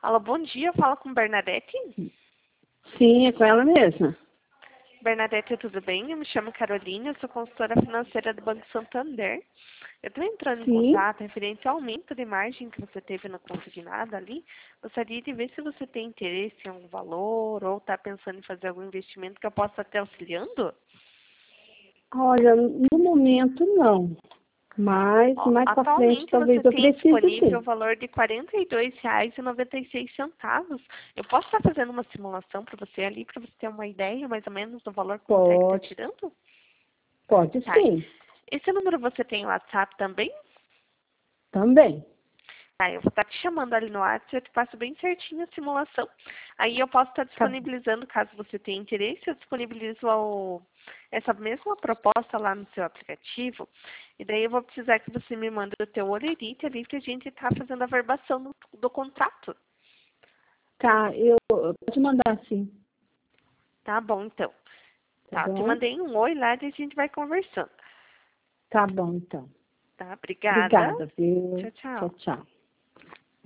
Alô, bom dia. Fala com Bernadette. Sim, é com ela mesma. Bernadette, tudo bem? Eu me chamo Carolina, eu sou consultora financeira do Banco Santander. Eu estou entrando em Sim. contato referente ao aumento de margem que você teve na consignada ali. Gostaria de ver se você tem interesse em algum valor ou está pensando em fazer algum investimento que eu possa estar auxiliando. Olha, no momento não. Mas Ó, mais para frente atualmente talvez você eu tem precise disponível o sim. valor de R$ 42,96. Eu posso estar fazendo uma simulação para você ali, para você ter uma ideia mais ou menos do valor que consegue estar Pode, tirando? pode Tá. sim. Esse número você tem o WhatsApp também? Também. Tá, eu vou estar te chamando ali no WhatsApp, eu te passo bem certinho a simulação. Aí eu posso estar Tá, disponibilizando, caso você tenha interesse, eu disponibilizo essa mesma proposta lá no seu aplicativo. E daí eu vou precisar que você me mande o teu holerite ali pra gente estar fazendo a verbação do contrato. tá, pode mandar sim. Tá bom, então. Tá Tá, te bom? mandei um oi lá e a gente vai conversando. Tá bom, então. Tá, obrigada. Obrigada, viu? Tchau, Tchau, tchau. tchau.